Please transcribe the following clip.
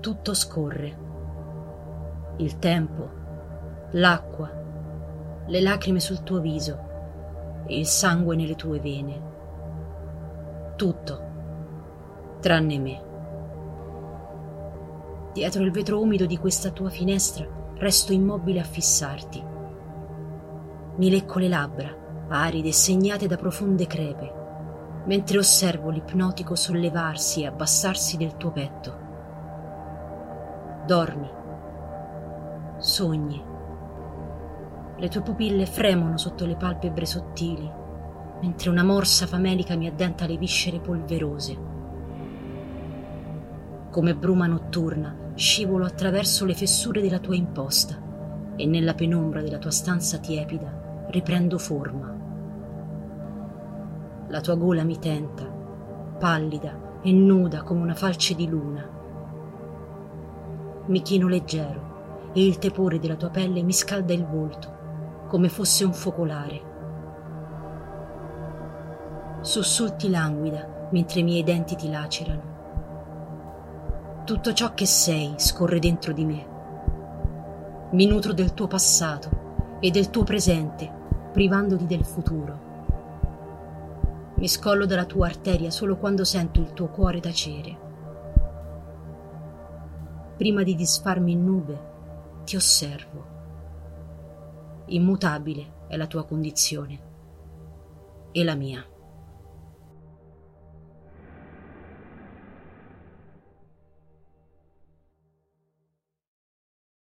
Tutto scorre. Il tempo, l'acqua, le lacrime sul tuo viso e il sangue nelle tue vene. Tutto, tranne me. Dietro il vetro umido di questa tua finestra resto immobile a fissarti. Mi lecco le labbra, aride e segnate da profonde crepe, mentre osservo l'ipnotico sollevarsi e abbassarsi del tuo petto. Dormi, sogni. Le tue pupille fremono sotto le palpebre sottili, mentre una morsa famelica mi addenta le viscere polverose. Come bruma notturna scivolo attraverso le fessure della tua imposta e nella penombra della tua stanza tiepida riprendo forma. La tua gola mi tenta, pallida e nuda come una falce di luna. Mi chino leggero e il tepore della tua pelle mi scalda il volto come fosse un focolare. Sussulti languida mentre i miei denti ti lacerano. Tutto ciò che sei scorre dentro di me. Mi nutro del tuo passato e del tuo presente, privandoti del futuro. Mi scollo dalla tua arteria solo quando sento il tuo cuore tacere. Prima di disfarmi in nube, ti osservo. Immutabile è la tua condizione e la mia.